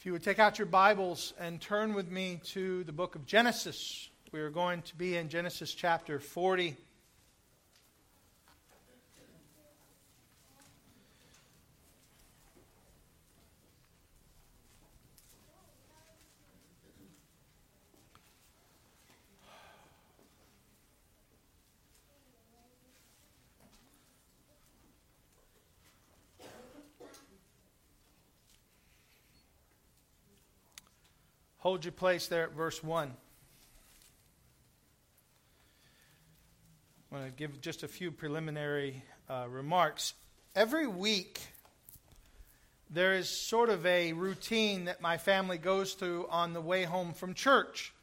If you would take out your Bibles and turn with me to the book of Genesis. We are going to be in Genesis chapter 40. Hold your place there at verse 1. I want to give just a few preliminary remarks. Every week, there is sort of a routine that my family goes through on the way home from church.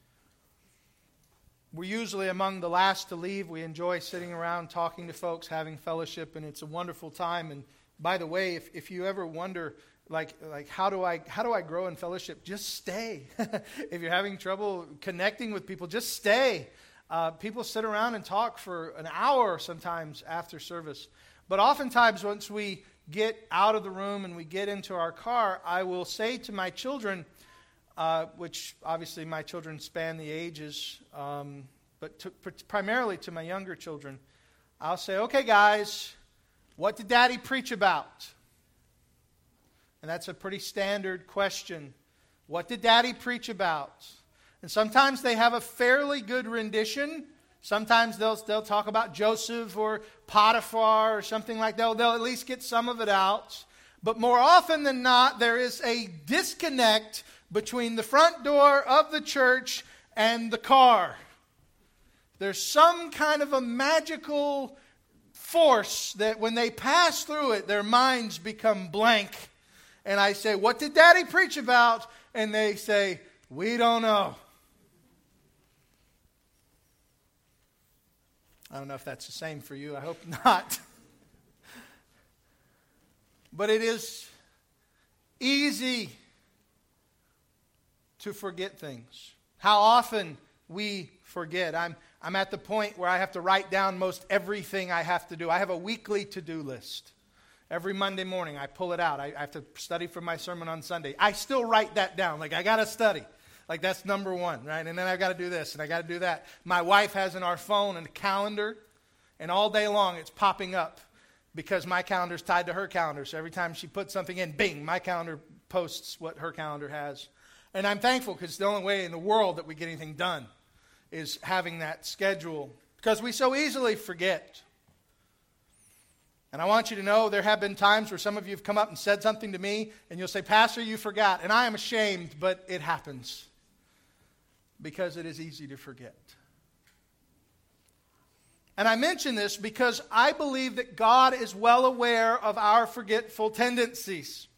We're usually among the last to leave. We enjoy sitting around talking to folks, having fellowship, and it's a wonderful time. And by the way, if you ever wonder, like how do I grow in fellowship? Just stay. If you're having trouble connecting with people, just stay. People sit around and talk for an hour sometimes after service. But oftentimes once we get out of the room and we get into our car, I will say to my children, which obviously my children span the ages, but primarily to my younger children, I'll say, okay guys, what did Daddy preach about? And that's a pretty standard question. What did Daddy preach about? And sometimes they have a fairly good rendition. Sometimes they'll talk about Joseph or Potiphar or something like that. They'll at least get some of it out. But more often than not, there is a disconnect between the front door of the church and the car. There's some kind of a magical force that when they pass through it, their minds become blank. And I say, what did Daddy preach about? And they say, we don't know. I don't know if that's the same for you. I hope not. But it is easy to forget things. How often we forget. I'm at the point where I have to write down most everything I have to do. I have a weekly to-do list. Every Monday morning, I pull it out. I have to study for my sermon on Sunday. I still write that down. Like, I got to study. Like, that's number one, right? And then I've got to do this, and I got to do that. My wife has in our phone a calendar, and all day long it's popping up because my calendar's tied to her calendar. So every time she puts something in, bing, my calendar posts what her calendar has. And I'm thankful because it's the only way in the world that we get anything done is having that schedule because we so easily forget. And I want you to know there have been times where some of you have come up and said something to me, and you'll say, Pastor, you forgot. And I am ashamed, but it happens because it is easy to forget. And I mention this because I believe that God is well aware of our forgetful tendencies.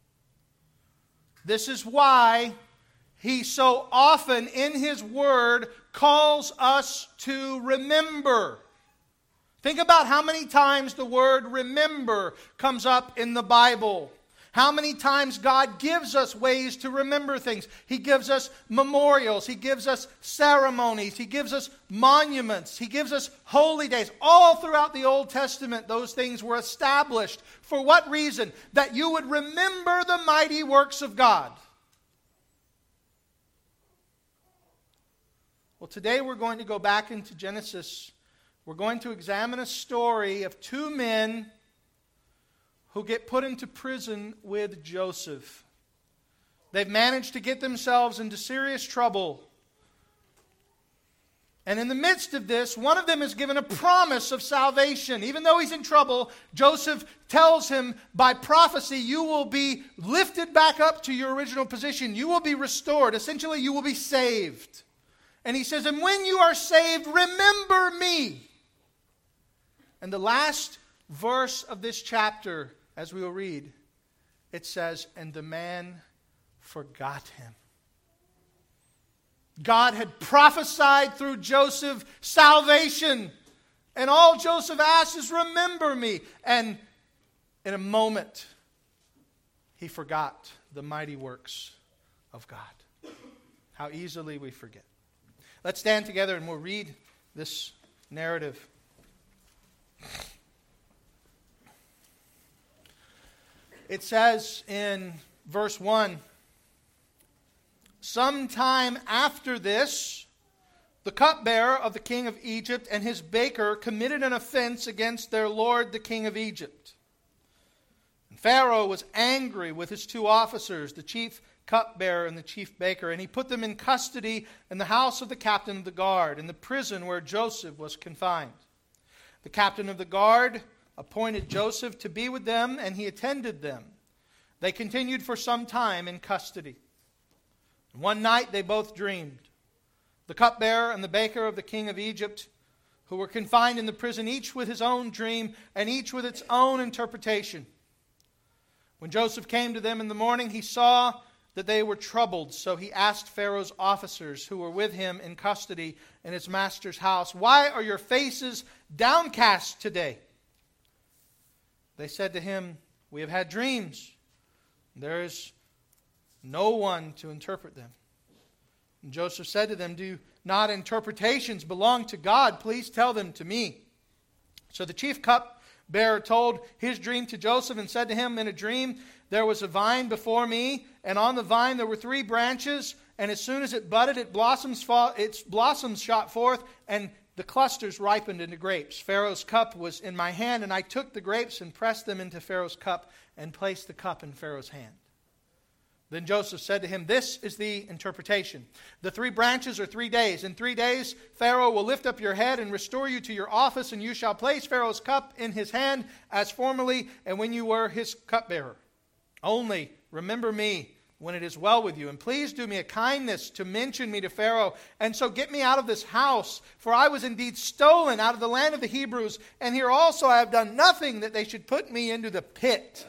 This is why He so often in His Word calls us to remember. Think about how many times the word remember comes up in the Bible. How many times God gives us ways to remember things. He gives us memorials. He gives us ceremonies. He gives us monuments. He gives us holy days. All throughout the Old Testament, those things were established. For what reason? That you would remember the mighty works of God. Well, today we're going to go back into Genesis. We're going to examine a story of two men who get put into prison with Joseph. They've managed to get themselves into serious trouble. And in the midst of this, one of them is given a promise of salvation. Even though he's in trouble, Joseph tells him by prophecy, you will be lifted back up to your original position. You will be restored. Essentially, you will be saved. And he says, and when you are saved, remember me. And the last verse of this chapter, as we will read, it says, and the man forgot him. God had prophesied through Joseph salvation. And all Joseph asks is, remember me. And in a moment, he forgot the mighty works of God. How easily we forget. Let's stand together and we'll read this narrative. It says in verse 1, Sometime after this, the cupbearer of the king of Egypt and his baker committed an offense against their lord, the king of Egypt. And Pharaoh was angry with his two officers, the chief cupbearer and the chief baker, and he put them in custody in the house of the captain of the guard, in the prison where Joseph was confined. The captain of the guard appointed Joseph to be with them, and he attended them. They continued for some time in custody. One night they both dreamed. The cupbearer and the baker of the king of Egypt, who were confined in the prison, each with his own dream and each with its own interpretation. When Joseph came to them in the morning, he saw that they were troubled. So he asked Pharaoh's officers who were with him in custody in his master's house, "Why are your faces downcast today?" They said to him, "We have had dreams. There is no one to interpret them." And Joseph said to them, "Do not interpretations belong to God? Please tell them to me." So the chief cupbearer told his dream to Joseph and said to him, "In a dream there was a vine before me, and on the vine there were 3 branches, and as soon as it budded, its blossoms shot forth, and the clusters ripened into grapes. Pharaoh's cup was in my hand, and I took the grapes and pressed them into Pharaoh's cup and placed the cup in Pharaoh's hand." Then Joseph said to him, "This is the interpretation. The 3 branches are 3 days. In 3 days Pharaoh will lift up your head and restore you to your office, and you shall place Pharaoh's cup in his hand as formerly, and when you were his cupbearer. Only remember me when it is well with you, and please do me a kindness to mention me to Pharaoh, and so get me out of this house, for I was indeed stolen out of the land of the Hebrews, and here also I have done nothing that they should put me into the pit."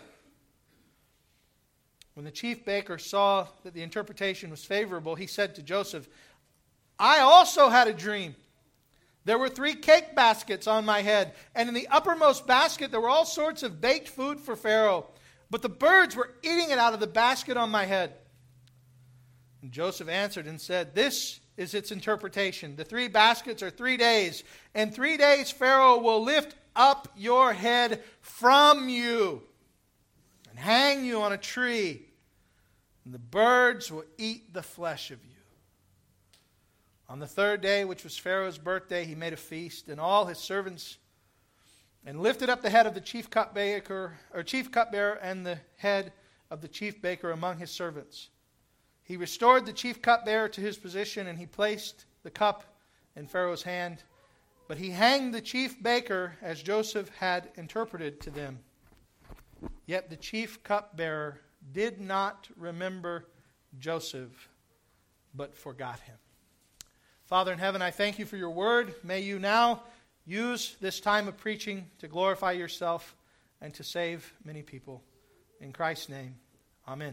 When the chief baker saw that the interpretation was favorable, he said to Joseph, "I also had a dream. There were 3 cake baskets on my head, and in the uppermost basket there were all sorts of baked food for Pharaoh. But the birds were eating it out of the basket on my head." And Joseph answered and said, "This is its interpretation. The 3 baskets are 3 days. In 3 days Pharaoh will lift up your head from you and hang you on a tree, and the birds will eat the flesh of you." On the 3rd day, which was Pharaoh's birthday, he made a feast, and all his servants, and lifted up the head of the chief cupbearer and the head of the chief baker among his servants. He restored the chief cupbearer to his position, and he placed the cup in Pharaoh's hand. But he hanged the chief baker as Joseph had interpreted to them. Yet the chief cupbearer did not remember Joseph, but forgot him. Father in heaven, I thank you for your word. May you now use this time of preaching to glorify yourself and to save many people. In Christ's name, amen.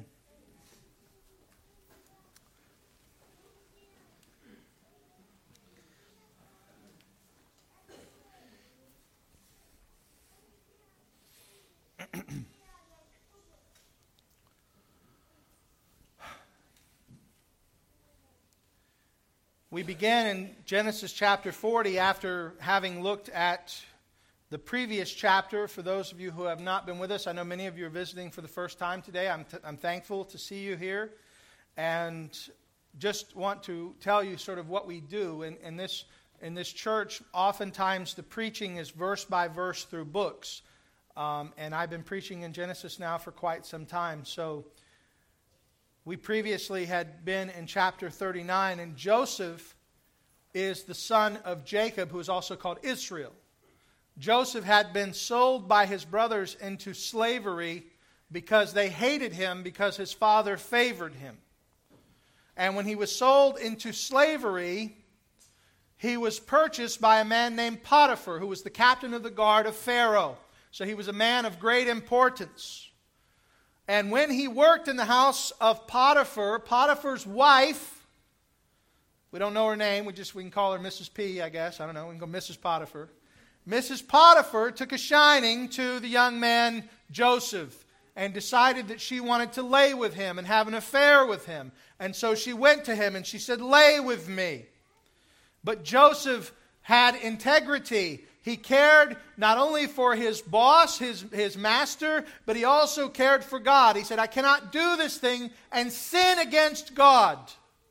We began in Genesis chapter 40 after having looked at the previous chapter. For those of you who have not been with us, I know many of you are visiting for the first time today. I'm thankful to see you here, and just want to tell you sort of what we do. In this church, oftentimes the preaching is verse by verse through books, and I've been preaching in Genesis now for quite some time. So we previously had been in chapter 39, and Joseph is the son of Jacob, who is also called Israel. Joseph had been sold by his brothers into slavery because they hated him because his father favored him. And when he was sold into slavery, he was purchased by a man named Potiphar, who was the captain of the guard of Pharaoh. So he was a man of great importance. And when he worked in the house of Potiphar, Potiphar's wife, we don't know her name, we can call her Mrs. P, I guess. I don't know, we can go Mrs. Potiphar. Mrs. Potiphar took a shining to the young man Joseph and decided that she wanted to lay with him and have an affair with him. And so she went to him and she said, "Lay with me." But Joseph had integrity. He cared not only for his boss, his master, but he also cared for God. He said, "I cannot do this thing and sin against God."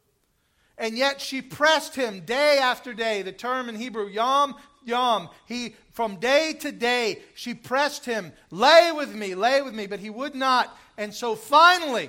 And yet she pressed him day after day. The term in Hebrew, yom, yom. From day to day, she pressed him, lay with me, but he would not. And so finally,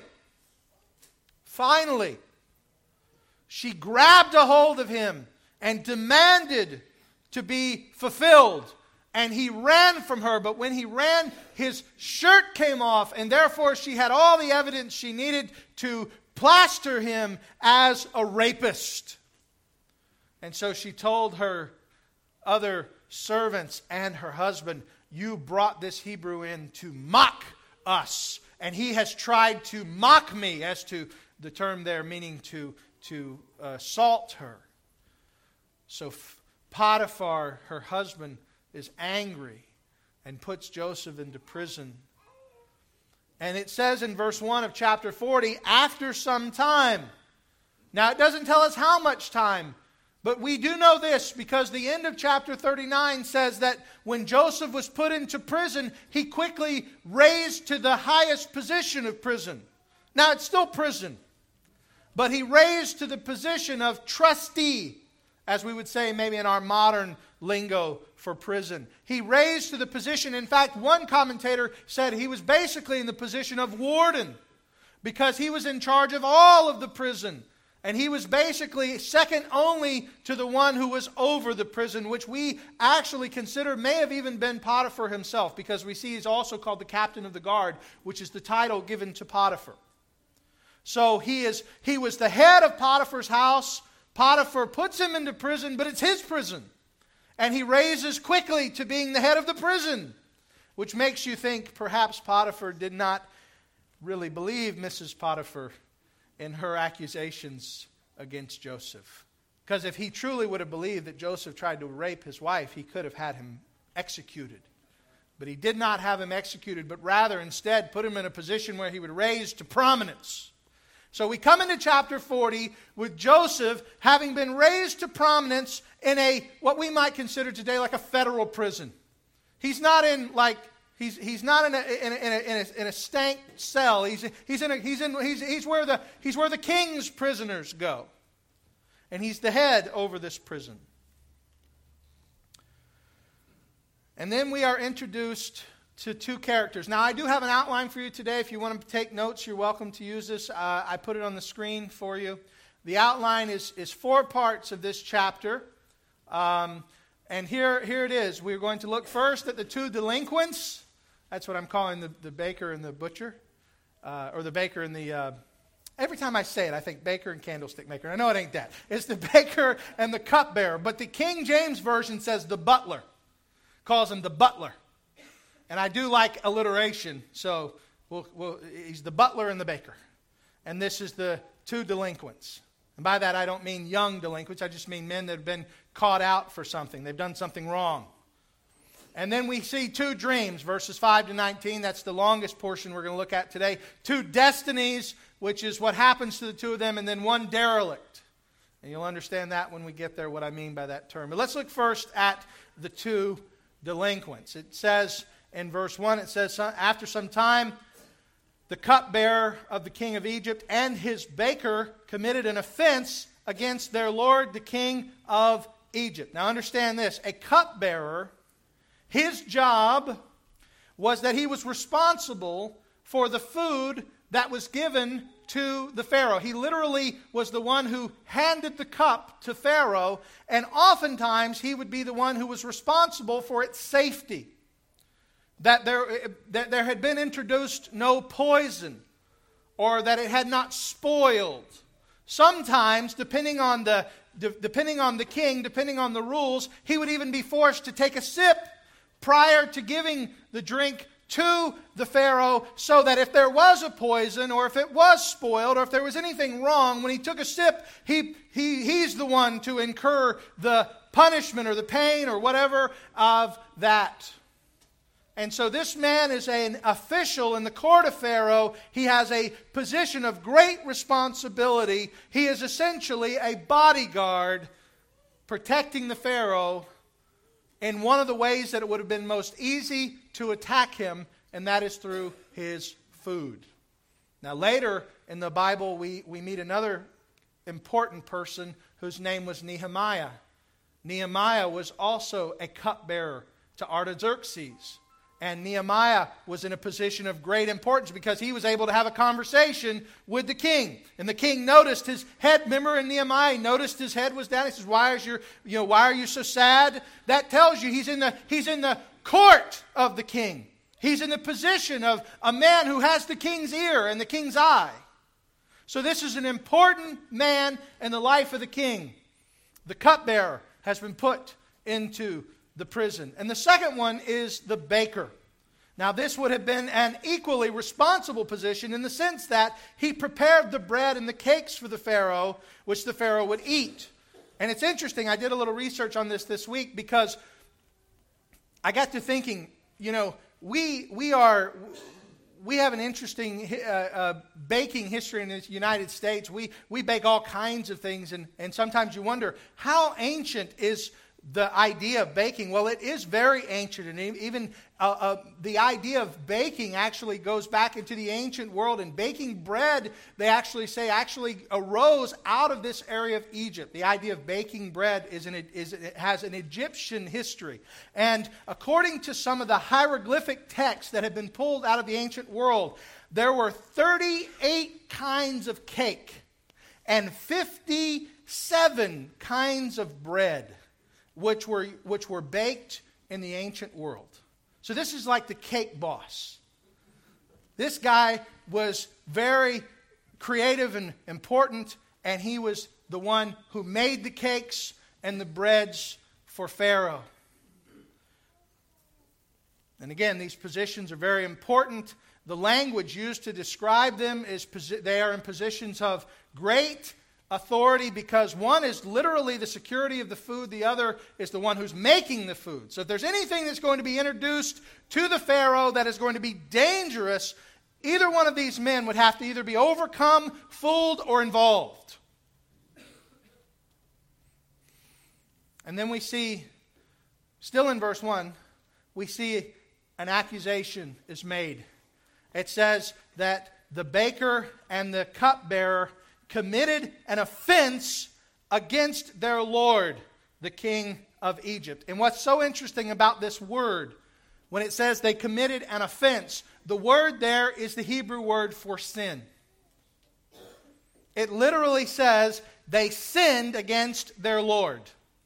she grabbed a hold of him and demanded to be fulfilled. And he ran from her, but when he ran, his shirt came off, and therefore she had all the evidence she needed to plaster him as a rapist. And so she told her other servants and her husband, "You brought this Hebrew in to mock us, and he has tried to mock me," as to the term there meaning to assault her. So Potiphar, her husband, is angry and puts Joseph into prison. And it says in verse 1 of chapter 40, after some time. Now it doesn't tell us how much time, but we do know this because the end of chapter 39 says that when Joseph was put into prison, he quickly raised to the highest position of prison. Now it's still prison, but he raised to the position of trustee, as we would say maybe in our modern lingo for prison. He raised to the position, in fact, one commentator said he was basically in the position of warden because he was in charge of all of the prison. And he was basically second only to the one who was over the prison, which we actually consider may have even been Potiphar himself, because we see he's also called the captain of the guard, which is the title given to Potiphar. So he was the head of Potiphar's house. Potiphar puts him into prison, but it's his prison. And he raises quickly to being the head of the prison, which makes you think perhaps Potiphar did not really believe Mrs. Potiphar in her accusations against Joseph. Because if he truly would have believed that Joseph tried to rape his wife, he could have had him executed. But he did not have him executed, but rather instead put him in a position where he would raise to prominence. So we come into chapter 40 with Joseph having been raised to prominence in what we might consider today like a federal prison. He's not in he's not in a stank cell. He's where the king's prisoners go, and he's the head over this prison. And then we are introduced to two characters. Now, I do have an outline for you today. If you want to take notes, you're welcome to use this. I put it on the screen for you. The outline is 4 parts of this chapter. And here it is. We're going to look first at the 2 delinquents. That's what I'm calling the baker and the butcher. Or the baker and the... every time I say it, I think baker and candlestick maker. I know it ain't that. It's the baker and the cupbearer. But the King James Version says the butler. Calls him the butler. And I do like alliteration, so he's the butler and the baker. And this is the 2 delinquents. And by that I don't mean young delinquents, I just mean men that have been caught out for something. They've done something wrong. And then we see 2 dreams, verses 5 to 19. That's the longest portion we're going to look at today. 2 destinies, which is what happens to the 2 of them, and then 1 derelict. And you'll understand that when we get there, what I mean by that term. But let's look first at the 2 delinquents. It says... in verse 1, it says, after some time, the cupbearer of the king of Egypt and his baker committed an offense against their lord, the king of Egypt. Now understand this. A cupbearer, his job was that he was responsible for the food that was given to the Pharaoh. He literally was the one who handed the cup to Pharaoh, and oftentimes he would be the one who was responsible for its safety. That there had been introduced no poison, or that it had not spoiled. Sometimes, depending on the king, depending on the rules, he would even be forced to take a sip prior to giving the drink to the Pharaoh, so that if there was a poison, or if it was spoiled, or if there was anything wrong, when he took a sip, he's the one to incur the punishment or the pain or whatever of that. And so this man is an official in the court of Pharaoh. He has a position of great responsibility. He is essentially a bodyguard protecting the Pharaoh in one of the ways that it would have been most easy to attack him, and that is through his food. Now later in the Bible we meet another important person whose name was Nehemiah. Nehemiah was also a cupbearer to Artaxerxes. And Nehemiah was in a position of great importance because he was able to have a conversation with the king. And the king noticed his head. Remember in Nehemiah, he noticed his head was down. He says, why are you so sad? That tells you he's in the court of the king. He's in the position of a man who has the king's ear and the king's eye. So this is an important man in the life of the king. The cupbearer has been put into the prison. And the second one is the baker. Now this would have been an equally responsible position in the sense that he prepared the bread and the cakes for the Pharaoh, which the Pharaoh would eat. And it's interesting, I did a little research on this week because I got to thinking, we have an interesting baking history in the United States. We bake all kinds of things, and sometimes you wonder, how ancient is the idea of baking? Well, it is very ancient, and even the idea of baking actually goes back into the ancient world. And baking bread, they actually say, arose out of this area of Egypt. The idea of baking bread it has an Egyptian history. And according to some of the hieroglyphic texts that have been pulled out of the ancient world, there were 38 kinds of cake and 57 kinds of bread which were baked in the ancient world. So this is like the cake boss. This guy was very creative and important, and he was the one who made the cakes and the breads for Pharaoh. And again, these positions are very important. The language used to describe them is they are in positions of great authority, because one is literally the security of the food, the other is the one who's making the food. So if there's anything that's going to be introduced to the Pharaoh that is going to be dangerous, either one of these men would have to either be overcome, fooled, or involved. And then we see, still in verse 1, we see an accusation is made. It says that the baker and the cupbearer committed an offense against their Lord, the king of Egypt. And what's so interesting about this word, when it says they committed an offense, the word there is the Hebrew word for sin. It literally says they sinned against their Lord.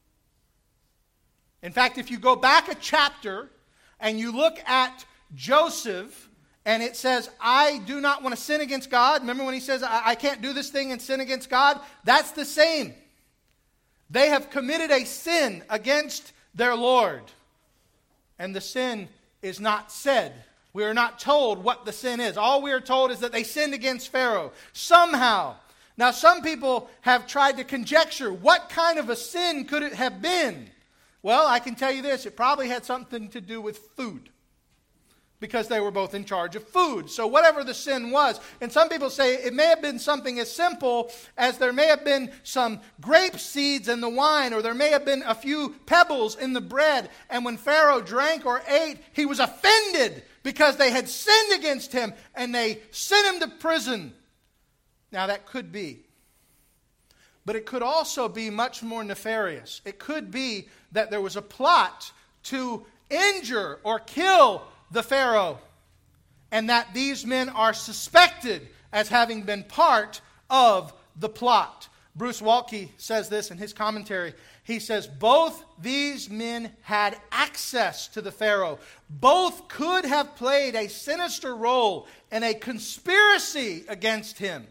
In fact, if you go back a chapter and you look at Joseph, and it says, I do not want to sin against God. Remember when he says, I can't do this thing and sin against God? That's the same. They have committed a sin against their Lord. And the sin is not said. We are not told what the sin is. All we are told is that they sinned against Pharaoh. Somehow. Now, some people have tried to conjecture what kind of a sin could it have been. Well, I can tell you this. It probably had something to do with food, because they were both in charge of food. So whatever the sin was, and some people say it may have been something as simple as there may have been some grape seeds in the wine, or there may have been a few pebbles in the bread, and when Pharaoh drank or ate, he was offended because they had sinned against him, and they sent him to prison. Now that could be. But it could also be much more nefarious. It could be that there was a plot to injure or kill the Pharaoh, and that these men are suspected as having been part of the plot. Bruce Waltke says this in his commentary. He says, both these men had access to the Pharaoh. Both could have played a sinister role in a conspiracy against him.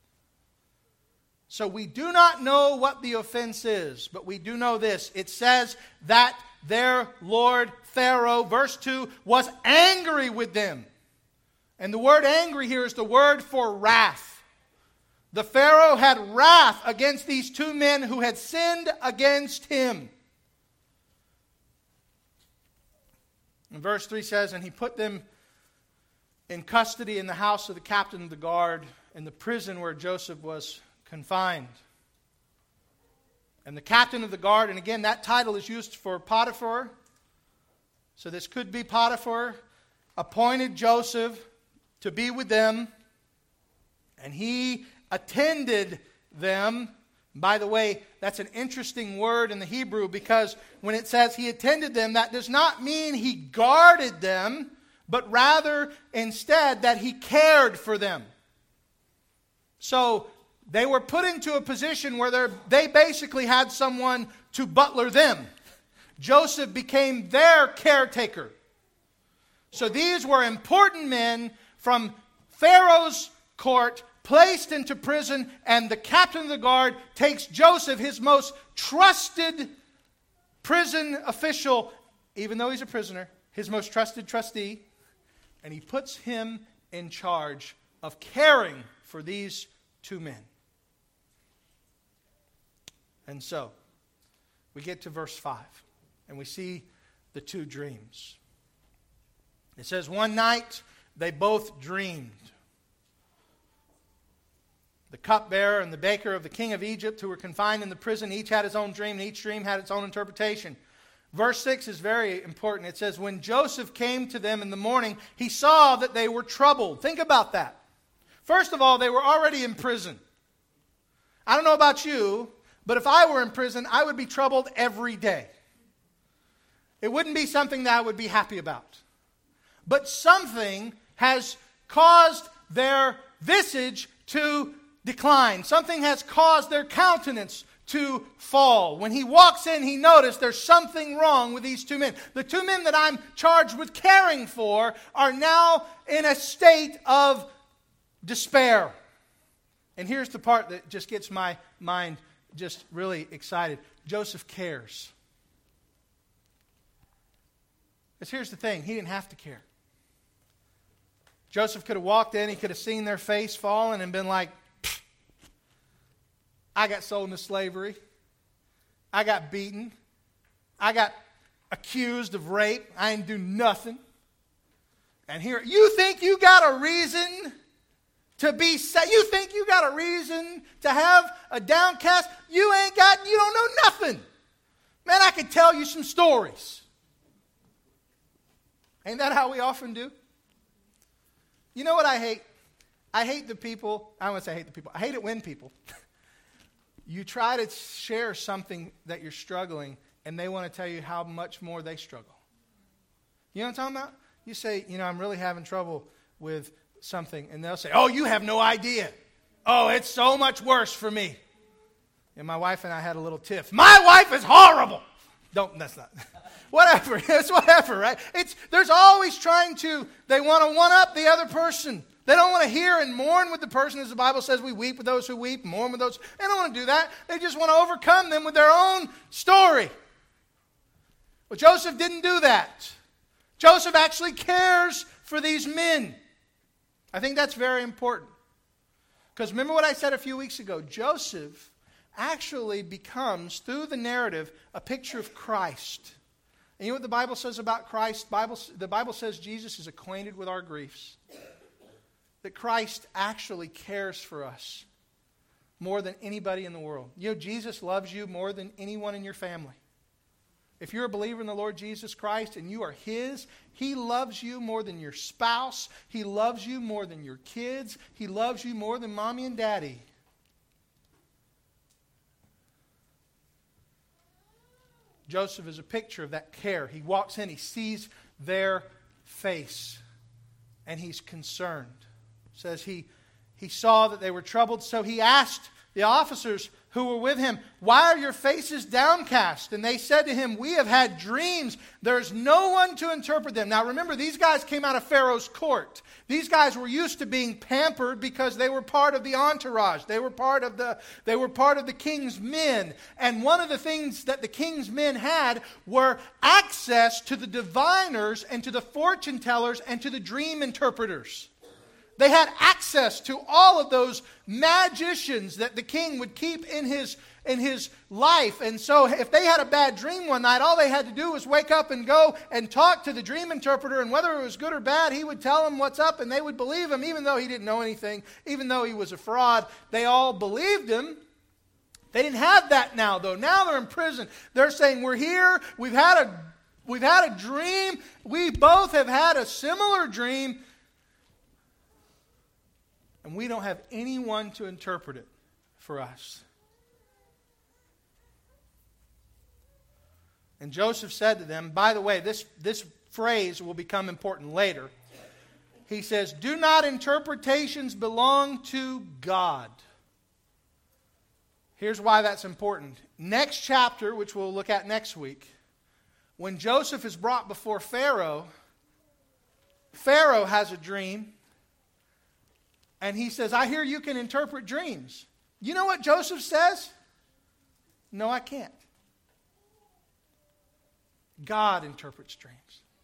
So we do not know what the offense is, but we do know this. It says that their Lord Pharaoh, verse 2, was angry with them. And the word angry here is the word for wrath. The Pharaoh had wrath against these two men who had sinned against him. And verse 3 says, and he put them in custody in the house of the captain of the guard, in the prison where Joseph was confined. And the captain of the guard, and again, that title is used for Potiphar. So this could be Potiphar, appointed Joseph to be with them. And he attended them By the way, that's an interesting word in the Hebrew, because when it says he attended them, that does not mean he guarded them, but rather instead that he cared for them. So they were put into a position where they basically had someone to butler them. Joseph became their caretaker. So these were important men from Pharaoh's court, placed into prison, and the captain of the guard takes Joseph, his most trusted prison official, even though he's a prisoner, his most trusted trustee, and he puts him in charge of caring for these two men. And so, we get to verse 5, and we see the two dreams. It says, one night they both dreamed. The cupbearer and the baker of the king of Egypt, who were confined in the prison, each had his own dream, and each dream had its own interpretation. Verse 6 is very important. It says, when Joseph came to them in the morning, he saw that they were troubled. Think about that. First of all, they were already in prison. I don't know about you, but if I were in prison, I would be troubled every day. It wouldn't be something that I would be happy about. But something has caused their visage to decline. Something has caused their countenance to fall. When he walks in, he noticed there's something wrong with these two men. The two men that I'm charged with caring for are now in a state of despair. And here's the part that just gets my mind just really excited. Joseph cares. Because here's the thing, he didn't have to care. Joseph could have walked in, he could have seen their face fallen and been like, I got sold into slavery. I got beaten. I got accused of rape. I didn't do nothing. And here, you think you got a reason to be sad? You think you got a reason to have a downcast? You don't know nothing. Man, I could tell you some stories. Ain't that how we often do? You know what I hate? I hate the people. I don't want to say I hate the people. I hate it when people you try to share something that you're struggling, and they want to tell you how much more they struggle. You know what I'm talking about? You say, I'm really having trouble with something, and they'll say, oh, you have no idea. Oh, it's so much worse for me. And my wife and I had a little tiff. My wife is horrible. That's not. Whatever. It's whatever, right? There's always they want to one-up the other person. They don't want to hear and mourn with the person, as the Bible says, we weep with those who weep, mourn with those. They don't want to do that. They just want to overcome them with their own story. Well, Joseph didn't do that. Joseph actually cares for these men. I think that's very important. Because remember what I said a few weeks ago, Joseph actually becomes, through the narrative, a picture of Christ. And you know what the Bible says about Christ? The Bible says Jesus is acquainted with our griefs. That Christ actually cares for us more than anybody in the world. Jesus loves you more than anyone in your family. If you're a believer in the Lord Jesus Christ and you are His, He loves you more than your spouse. He loves you more than your kids. He loves you more than mommy and daddy. Joseph is a picture of that care. He walks in, he sees their face, and he's concerned. It says he saw that they were troubled, so he asked the officers who were with him, why are your faces downcast? And they said to him, we have had dreams. There's no one to interpret them. Now remember, these guys came out of Pharaoh's court. These guys were used to being pampered because they were part of the entourage. They were part of the king's men. And one of the things that the king's men had were access to the diviners and to the fortune tellers and to the dream interpreters. They had access to all of those magicians that the king would keep in his life. And so if they had a bad dream one night, all they had to do was wake up and go and talk to the dream interpreter. And whether it was good or bad, he would tell them what's up and they would believe him, even though he didn't know anything, even though he was a fraud. They all believed him. They didn't have that now, though. Now they're in prison. They're saying, we're here. We've had a dream. We both have had a similar dream. And we don't have anyone to interpret it for us. And Joseph said to them, by the way, this phrase will become important later. He says, do not interpretations belong to God? Here's why that's important. Next chapter, which we'll look at next week, when Joseph is brought before Pharaoh, Pharaoh has a dream, and he says, I hear you can interpret dreams. You know what Joseph says? No, I can't. God interprets dreams.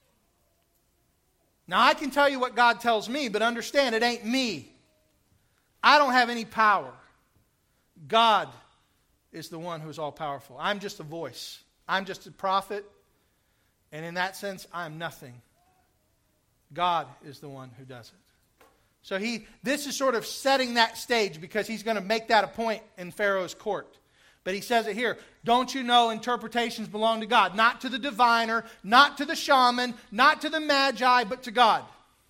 Now, I can tell you what God tells me, but understand, it ain't me. I don't have any power. God is the one who is all-powerful. I'm just a voice. I'm just a prophet, and in that sense, I'm nothing. God is the one who does it. So this is sort of setting that stage because he's going to make that a point in Pharaoh's court. But he says it here, don't you know interpretations belong to God? Not to the diviner, not to the shaman, not to the magi, but to God.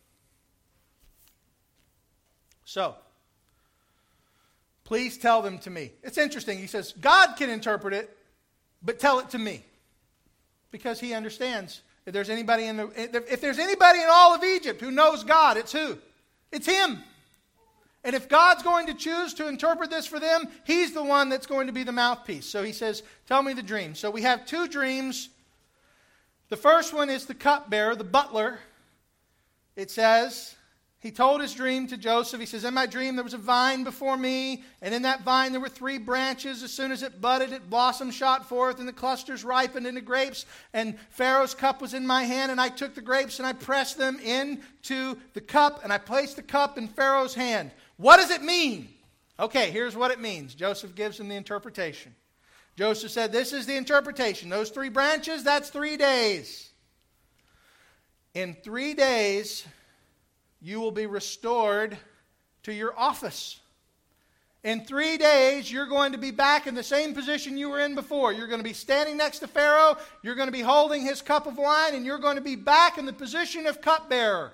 So, please tell them to me. It's interesting. He says, God can interpret it, but tell it to me. Because he understands if there's anybody in all of Egypt who knows God, it's who? It's him. And if God's going to choose to interpret this for them, he's the one that's going to be the mouthpiece. So he says, tell me the dream. So we have two dreams. The first one is the cupbearer, the butler. It says, he told his dream to Joseph. He says, in my dream there was a vine before me, and in that vine there were 3 branches. As soon as it budded, it blossomed, shot forth, and the clusters ripened into grapes. And Pharaoh's cup was in my hand, and I took the grapes and I pressed them into the cup, and I placed the cup in Pharaoh's hand. What does it mean? Okay, here's what it means. Joseph gives him the interpretation. Joseph said, this is the interpretation. Those 3 branches, that's 3 days. In 3 days, you will be restored to your office. In 3 days, you're going to be back in the same position you were in before. You're going to be standing next to Pharaoh. You're going to be holding his cup of wine, and you're going to be back in the position of cupbearer.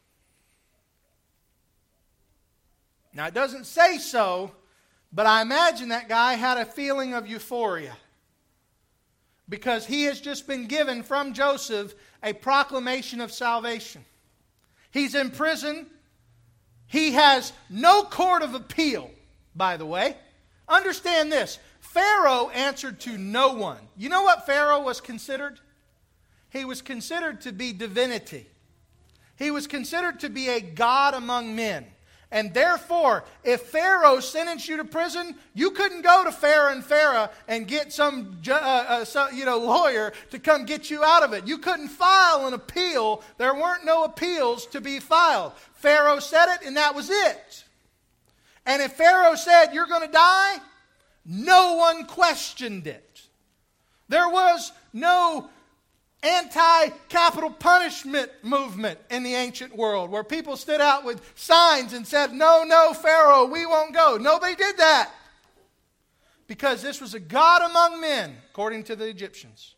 Now, it doesn't say so, but I imagine that guy had a feeling of euphoria. Because he has just been given from Joseph a proclamation of salvation. He's in prison. He has no court of appeal, by the way. Understand this. Pharaoh answered to no one. You know what Pharaoh was considered? He was considered to be divinity. He was considered to be a god among men. And therefore, if Pharaoh sentenced you to prison, you couldn't go to Pharaoh and get some lawyer to come get you out of it. You couldn't file an appeal. There weren't no appeals to be filed. Pharaoh said it, and that was it. And if Pharaoh said, you're going to die, no one questioned it. There was no anti-capital punishment movement in the ancient world where people stood out with signs and said, no, Pharaoh, we won't go. Nobody did that because this was a god among men, according to the Egyptians.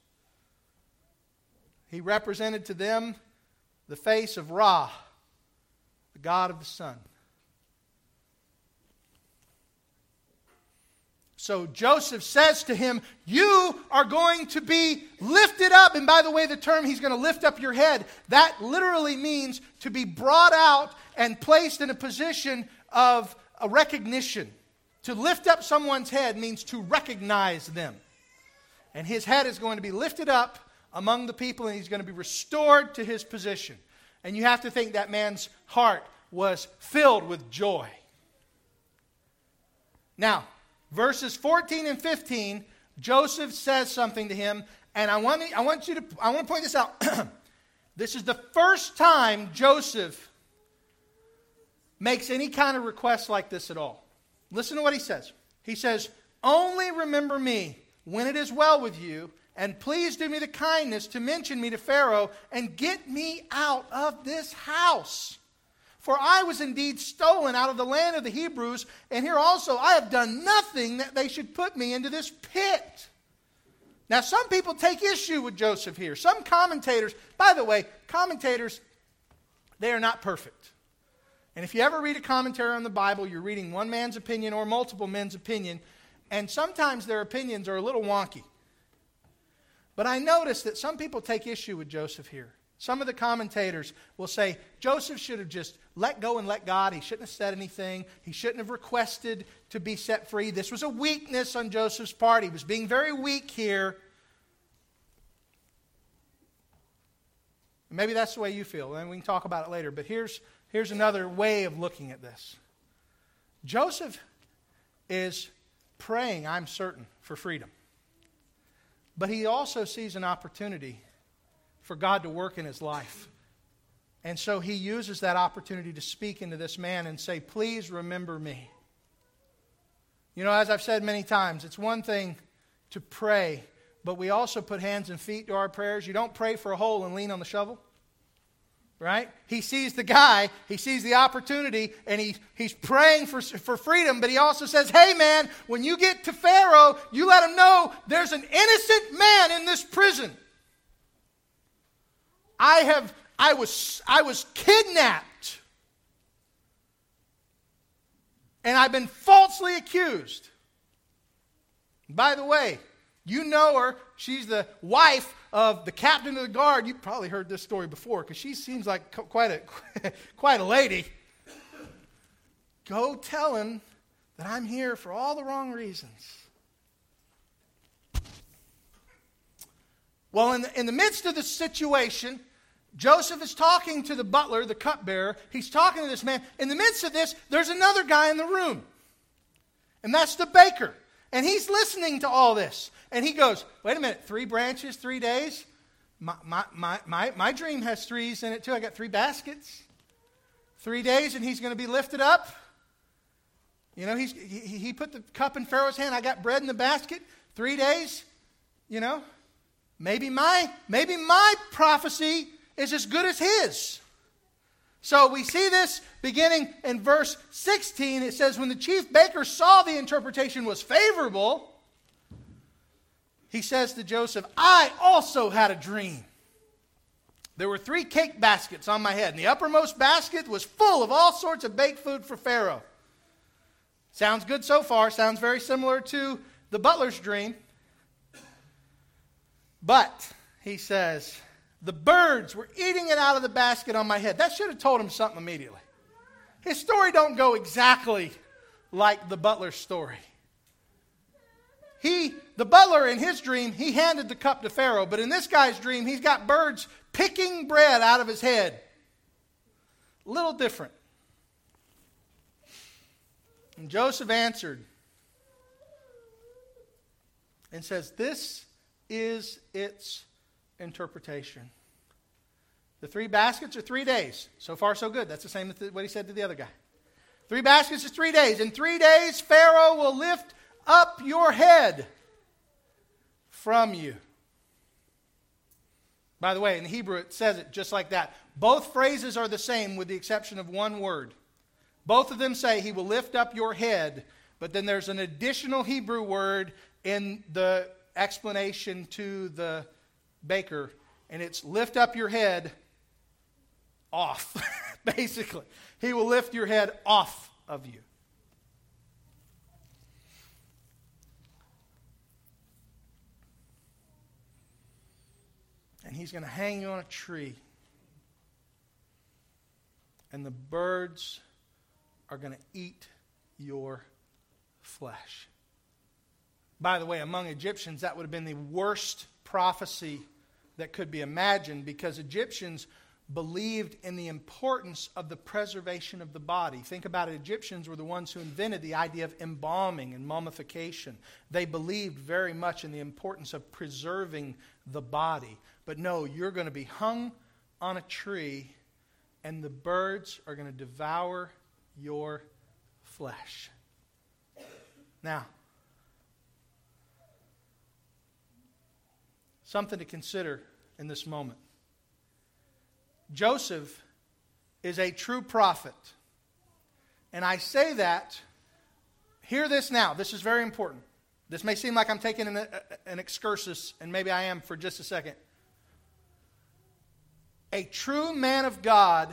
He represented to them the face of Ra, the god of the sun. So Joseph says to him, you are going to be lifted up. And by the way, the term he's going to lift up your head, that literally means to be brought out and placed in a position of a recognition. To lift up someone's head means to recognize them. And his head is going to be lifted up among the people, and he's going to be restored to his position. And you have to think that man's heart was filled with joy. Now, verses 14 and 15, Joseph says something to him, and I want to point this out. This is the first time Joseph makes any kind of request like this at all. Listen to what he says. He says, only remember me when it is well with you, and please do me the kindness to mention me to Pharaoh and get me out of this house. For I was indeed stolen out of the land of the Hebrews, and here also I have done nothing that they should put me into this pit. Now, some people take issue with Joseph here. Some commentators, by the way, commentators, they are not perfect. And if you ever read a commentary on the Bible, you're reading one man's opinion or multiple men's opinion, and sometimes their opinions are a little wonky. But I notice that some people take issue with Joseph here. Some of the commentators will say Joseph should have just let go and let God. He shouldn't have said anything. He shouldn't have requested to be set free. This was a weakness on Joseph's part. He was being very weak here. Maybe that's the way you feel, and we can talk about it later. But here's another way of looking at this. Joseph is praying, I'm certain, for freedom. But he also sees an opportunity for God to work in his life. And so he uses that opportunity to speak into this man and say, please remember me. You know, as I've said many times, it's one thing to pray, but we also put hands and feet to our prayers. You don't pray for a hole and lean on the shovel. Right? He sees the guy, he sees the opportunity, and he's praying for freedom, but he also says, hey man, when you get to Pharaoh, you let him know there's an innocent man in this prison. I was kidnapped. And I've been falsely accused. By the way, you know her. She's the wife of the captain of the guard. You've probably heard this story before because she seems like quite a lady. Go tell him that I'm here for all the wrong reasons. Well, in the midst of the situation, Joseph is talking to the butler, the cupbearer. He's talking to this man. In the midst of this, there's another guy in the room. And that's the baker. And he's listening to all this. And he goes, wait a minute, 3 branches, 3 days? My dream has 3s in it too. I got 3 baskets. 3 days and he's going to be lifted up. You know, he put the cup in Pharaoh's hand. I got bread in the basket. 3 days. You know, maybe my prophecy is as good as his. So we see this beginning in verse 16. It says, when the chief baker saw the interpretation was favorable, he says to Joseph, I also had a dream. There were 3 cake baskets on my head, and the uppermost basket was full of all sorts of baked food for Pharaoh. Sounds good so far. Sounds very similar to the butler's dream. But, he says, the birds were eating it out of the basket on my head. That should have told him something immediately. His story don't go exactly like the butler's story. The butler in his dream, he handed the cup to Pharaoh. But in this guy's dream, he's got birds picking bread out of his head. A little different. And Joseph answered and says, this is its interpretation. The 3 baskets are 3 days. So far, so good. That's the same as what he said to the other guy. 3 baskets is 3 days. In 3 days, Pharaoh will lift up your head from you. By the way, in the Hebrew, it says it just like that. Both phrases are the same with the exception of one word. Both of them say he will lift up your head, but then there's an additional Hebrew word in the explanation to the baker, and it's lift up your head off, basically. He will lift your head off of you. And he's going to hang you on a tree. And the birds are going to eat your flesh. By the way, among Egyptians, that would have been the worst prophecy that could be imagined, because Egyptians believed in the importance of the preservation of the body. Think about it. Egyptians were the ones who invented the idea of embalming and mummification. They believed very much in the importance of preserving the body. But no, you're going to be hung on a tree, and the birds are going to devour your flesh. Now, something to consider in this moment. Joseph is a true prophet. And I say that, hear this now, this is very important. This may seem like I'm taking an excursus, and maybe I am for just a second. A true man of God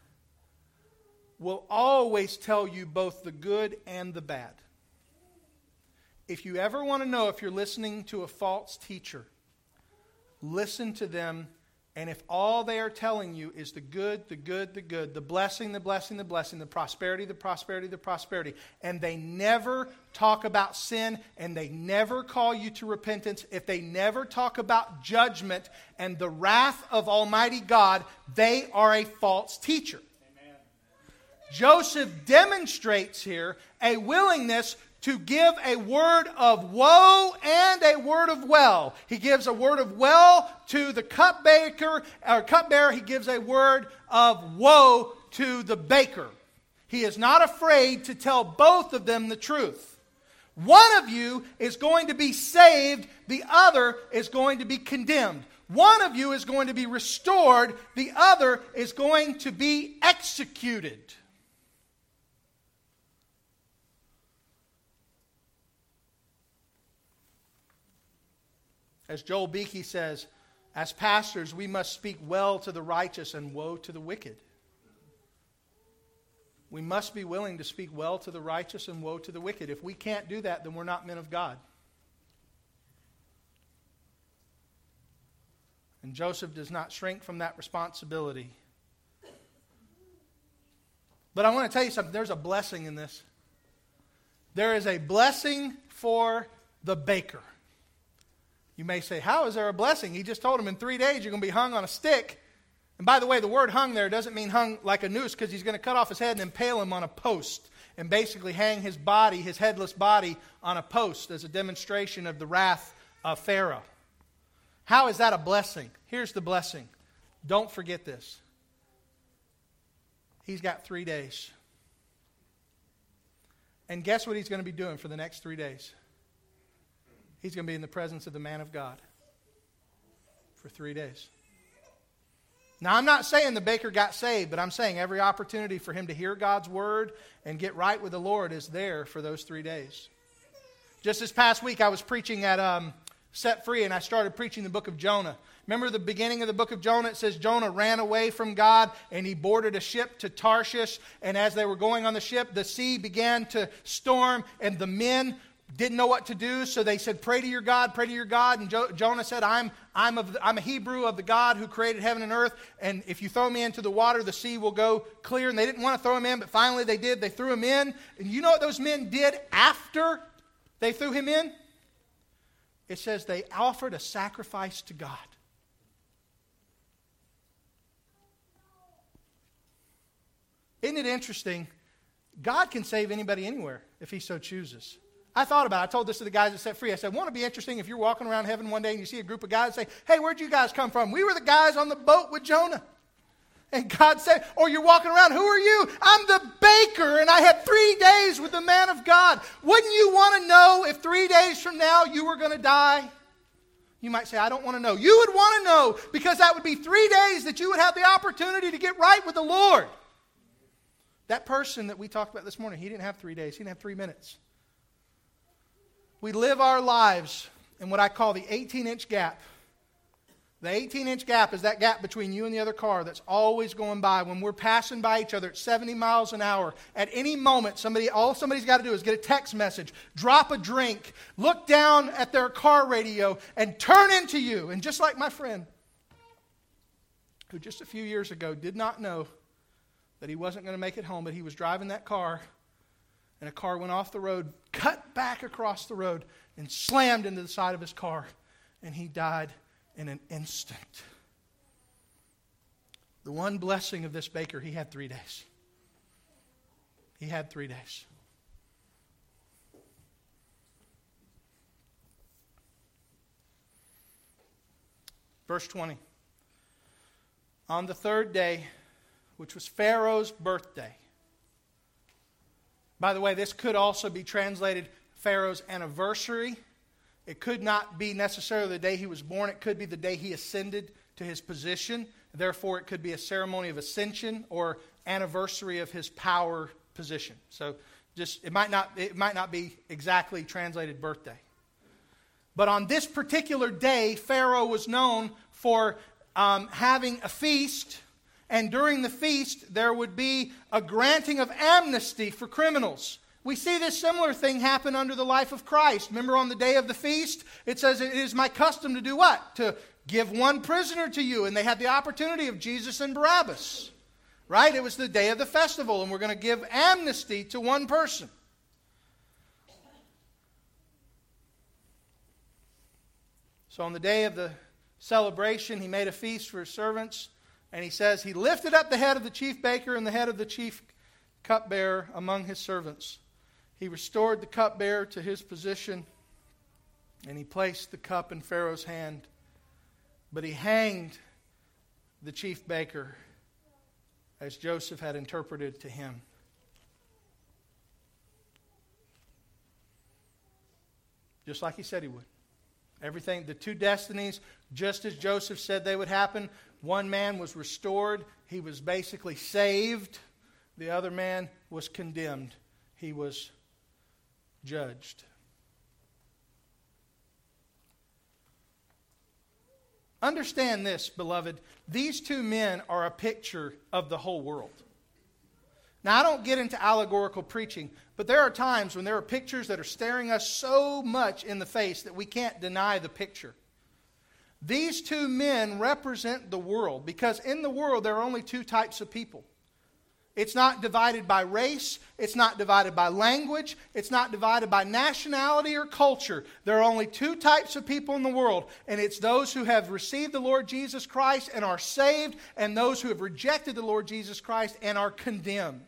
will always tell you both the good and the bad. If you ever want to know if you're listening to a false teacher, listen to them. And if all they are telling you is the good, the good, the good, the blessing, the blessing, the blessing, the prosperity, the prosperity, the prosperity, and they never talk about sin, and they never call you to repentance, if they never talk about judgment and the wrath of Almighty God, they are a false teacher. Amen. Joseph demonstrates here a willingness to give a word of woe and a word of well. He gives a word of well to the cupbearer. He gives a word of woe to the baker. He is not afraid to tell both of them the truth. One of you is going to be saved, the other is going to be condemned. One of you is going to be restored, the other is going to be executed. As Joel Beakey says, as pastors, we must speak well to the righteous and woe to the wicked. We must be willing to speak well to the righteous and woe to the wicked. If we can't do that, then we're not men of God. And Joseph does not shrink from that responsibility. But I want to tell you something. There's a blessing in this. There is a blessing for the baker. You may say, how is there a blessing? He just told him in 3 days you're going to be hung on a stick. And by the way, the word hung there doesn't mean hung like a noose, because he's going to cut off his head and impale him on a post and basically hang his body, his headless body, on a post as a demonstration of the wrath of Pharaoh. How is that a blessing? Here's the blessing. Don't forget this. He's got 3 days. And guess what he's going to be doing for the next 3 days? He's going to be in the presence of the man of God for 3 days. Now, I'm not saying the baker got saved, but I'm saying every opportunity for him to hear God's word and get right with the Lord is there for those 3 days. Just this past week, I was preaching at Set Free, and I started preaching the book of Jonah. Remember the beginning of the book of Jonah? It says Jonah ran away from God, and he boarded a ship to Tarshish. And as they were going on the ship, the sea began to storm, and the men didn't know what to do, so they said, pray to your God, pray to your God. And Jonah said, I'm a Hebrew of the God who created heaven and earth, and if you throw me into the water, the sea will go clear. And they didn't want to throw him in, but finally they did. They threw him in. And you know what those men did after they threw him in? It says they offered a sacrifice to God. Isn't it interesting? God can save anybody anywhere if he so chooses. I thought about it. I told this to the guys at Set Free. I said, won't it be interesting if you're walking around heaven one day and you see a group of guys and say, hey, where'd you guys come from? We were the guys on the boat with Jonah. And God said, or you're walking around, who are you? I'm the baker, and I had 3 days with the man of God. Wouldn't you want to know if 3 days from now you were going to die? You might say, I don't want to know. You would want to know, because that would be 3 days that you would have the opportunity to get right with the Lord. That person that we talked about this morning, he didn't have 3 days. He didn't have 3 minutes. We live our lives in what I call the 18-inch gap. The 18-inch gap is that gap between you and the other car that's always going by. When we're passing by each other at 70 miles an hour, at any moment, all somebody's got to do is get a text message, drop a drink, look down at their car radio, and turn into you. And just like my friend, who just a few years ago did not know that he wasn't going to make it home, but he was driving that car, and a car went off the road, cut back across the road, and slammed into the side of his car, and he died in an instant. The one blessing of this baker, he had 3 days. He had 3 days. Verse 20. On the third day, which was Pharaoh's birthday. By the way, this could also be translated Pharaoh's anniversary. It could not be necessarily the day he was born. It could be the day he ascended to his position. Therefore, it could be a ceremony of ascension or anniversary of his power position. So it might not be exactly translated birthday. But on this particular day, Pharaoh was known for having a feast. And during the feast, there would be a granting of amnesty for criminals. We see this similar thing happen under the life of Christ. Remember on the day of the feast, it says, it is my custom to do what? To give one prisoner to you. And they had the opportunity of Jesus and Barabbas. Right? It was the day of the festival, and we're going to give amnesty to one person. So on the day of the celebration, he made a feast for his servants, and he says, he lifted up the head of the chief baker and the head of the chief cupbearer among his servants. He restored the cupbearer to his position, and he placed the cup in Pharaoh's hand. But he hanged the chief baker as Joseph had interpreted to him. Just like he said he would. Everything, the two destinies, just as Joseph said they would happen. One man was restored. He was basically saved. The other man was condemned. He was judged. Understand this, beloved. These two men are a picture of the whole world. Now, I don't get into allegorical preaching, but there are times when there are pictures that are staring us so much in the face that we can't deny the picture. These two men represent the world, because in the world there are only two types of people. It's not divided by race. It's not divided by language. It's not divided by nationality or culture. There are only two types of people in the world, and it's those who have received the Lord Jesus Christ and are saved, and those who have rejected the Lord Jesus Christ and are condemned.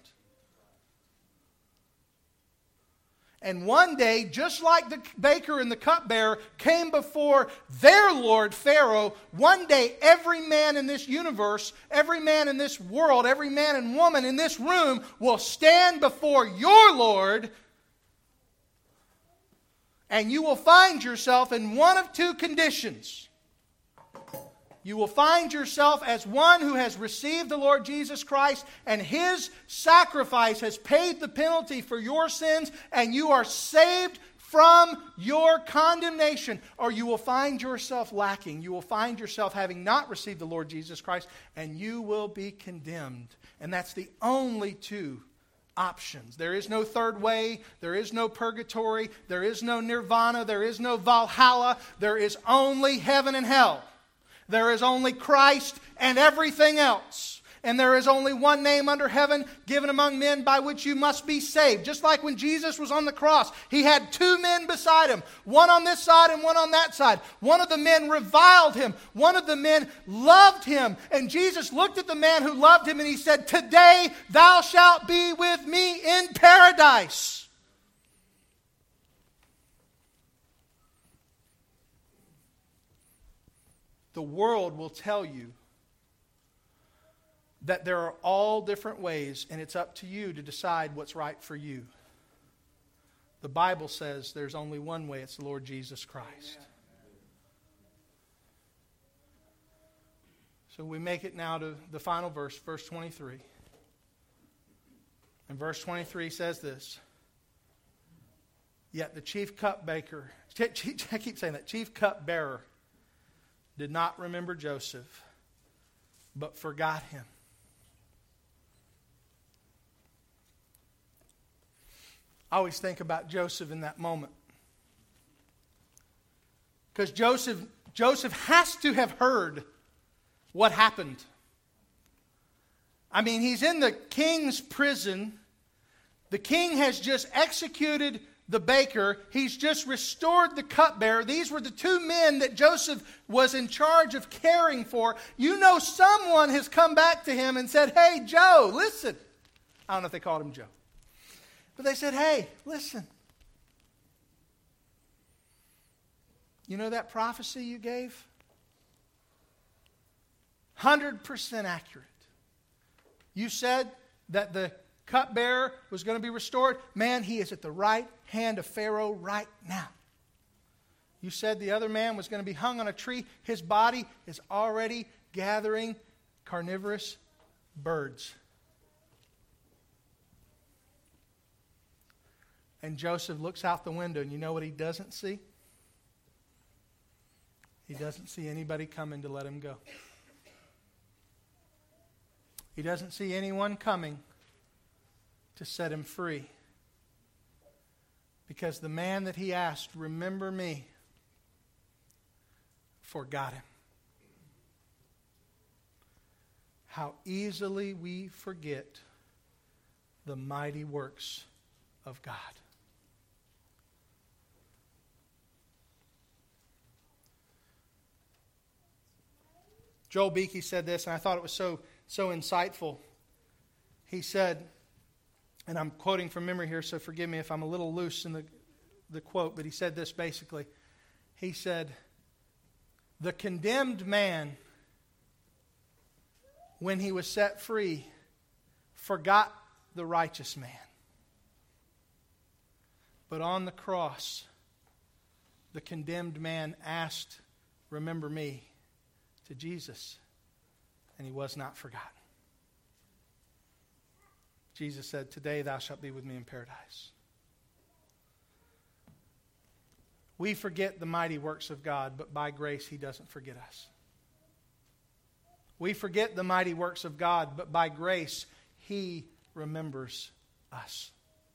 And one day, just like the baker and the cupbearer came before their Lord Pharaoh, one day every man in this universe, every man in this world, every man and woman in this room will stand before your Lord, and you will find yourself in one of two conditions. You will find yourself as one who has received the Lord Jesus Christ, and His sacrifice has paid the penalty for your sins, and you are saved from your condemnation. Or you will find yourself lacking. You will find yourself having not received the Lord Jesus Christ, and you will be condemned. And that's the only two options. There is no third way. There is no purgatory. There is no nirvana. There is no Valhalla. There is only heaven and hell. There is only Christ and everything else. And there is only one name under heaven given among men by which you must be saved. Just like when Jesus was on the cross, He had two men beside Him, one on this side and one on that side. One of the men reviled Him. One of the men loved Him. And Jesus looked at the man who loved Him and He said, "Today thou shalt be with me in paradise." The world will tell you that there are all different ways, and it's up to you to decide what's right for you. The Bible says there's only one way. It's the Lord Jesus Christ. So we make it now to the final verse, verse 23. And verse 23 says this: "Yet the chief cupbearer," I keep saying that, chief cupbearer, "did not remember Joseph, but forgot him." I always think about Joseph in that moment. Because Joseph has to have heard what happened. I mean, he's in the king's prison. The king has just executed the baker. He's just restored the cupbearer. These were the two men that Joseph was in charge of caring for. You know, someone has come back to him and said, "Hey, Joe, listen." I don't know if they called him Joe. But they said, "Hey, listen. You know that prophecy you gave? 100% accurate. You said that the cupbearer was going to be restored. Man, he is at the right hand of Pharaoh right now. You said the other man was going to be hung on a tree. His body is already gathering carnivorous birds." And Joseph looks out the window, and you know what he doesn't see? He doesn't see anybody coming to let him go. He doesn't see anyone coming to set him free. Because the man that he asked, "Remember me," forgot him. how easily we forget the mighty works of God. Joel Beakey said this, and I thought it was so insightful. He said, and I'm quoting from memory here, so forgive me if I'm a little loose in the quote, but he said this basically. He said, "The condemned man, when he was set free, forgot the righteous man. But on the cross, the condemned man asked, 'Remember me,' to Jesus, and he was not forgotten." Jesus said, "Today thou shalt be with me in paradise." We forget the mighty works of God, but by grace He doesn't forget us. We forget the mighty works of God, but by grace He remembers us.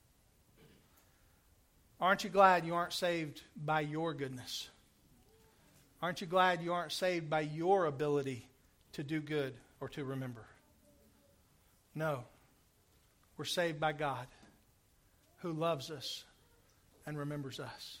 Aren't you glad you aren't saved by your goodness? Aren't you glad you aren't saved by your ability to do good or to remember? No. We're saved by God, who loves us and remembers us.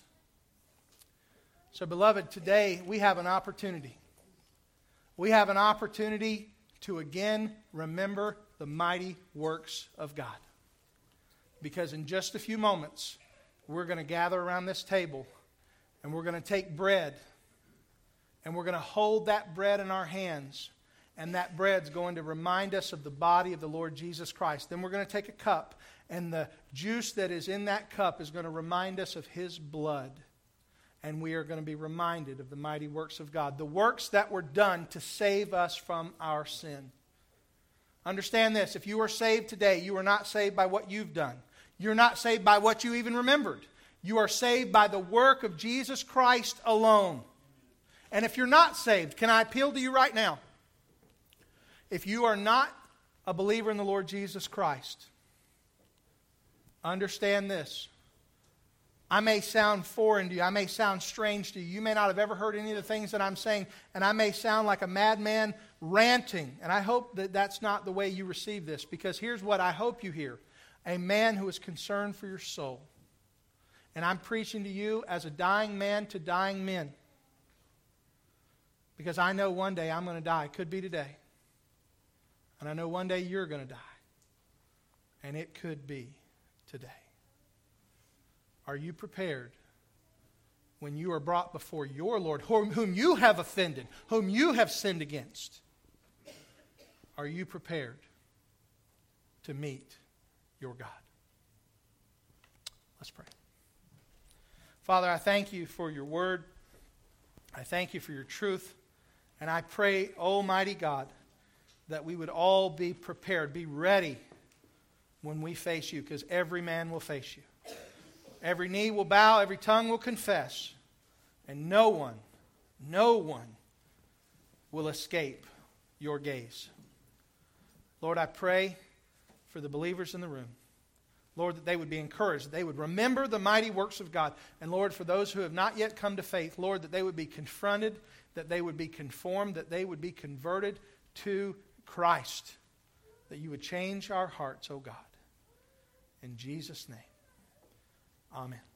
So, beloved, today we have an opportunity. We have an opportunity to again remember the mighty works of God. Because in just a few moments, we're going to gather around this table and we're going to take bread and we're going to hold that bread in our hands, and that bread's going to remind us of the body of the Lord Jesus Christ. Then we're going to take a cup, and the juice that is in that cup is going to remind us of His blood. And we are going to be reminded of the mighty works of God, the works that were done to save us from our sin. Understand this, if you are saved today, you are not saved by what you've done. You're not saved by what you even remembered. You are saved by the work of Jesus Christ alone. And if you're not saved, can I appeal to you right now? If you are not a believer in the Lord Jesus Christ, understand this. I may sound foreign to you. I may sound strange to you. You may not have ever heard any of the things that I'm saying, and I may sound like a madman ranting. And I hope that that's not the way you receive this, because here's what I hope you hear. A man who is concerned for your soul. And I'm preaching to you as a dying man to dying men. Because I know one day I'm going to die. It could be today. And I know one day you're going to die. And it could be today. Are you prepared when you are brought before your Lord, whom you have offended, whom you have sinned against? Are you prepared to meet your God? Let's pray. Father, I thank you for your word. I thank you for your truth. And I pray, Almighty God, that we would all be prepared, be ready when we face you, because every man will face you. Every knee will bow, every tongue will confess, and no one will escape your gaze. Lord, I pray for the believers in the room. Lord, that they would be encouraged, that they would remember the mighty works of God. And Lord, for those who have not yet come to faith, Lord, that they would be confronted, that they would be conformed, that they would be converted to Christ. That you would change our hearts, O God. In Jesus' name, amen.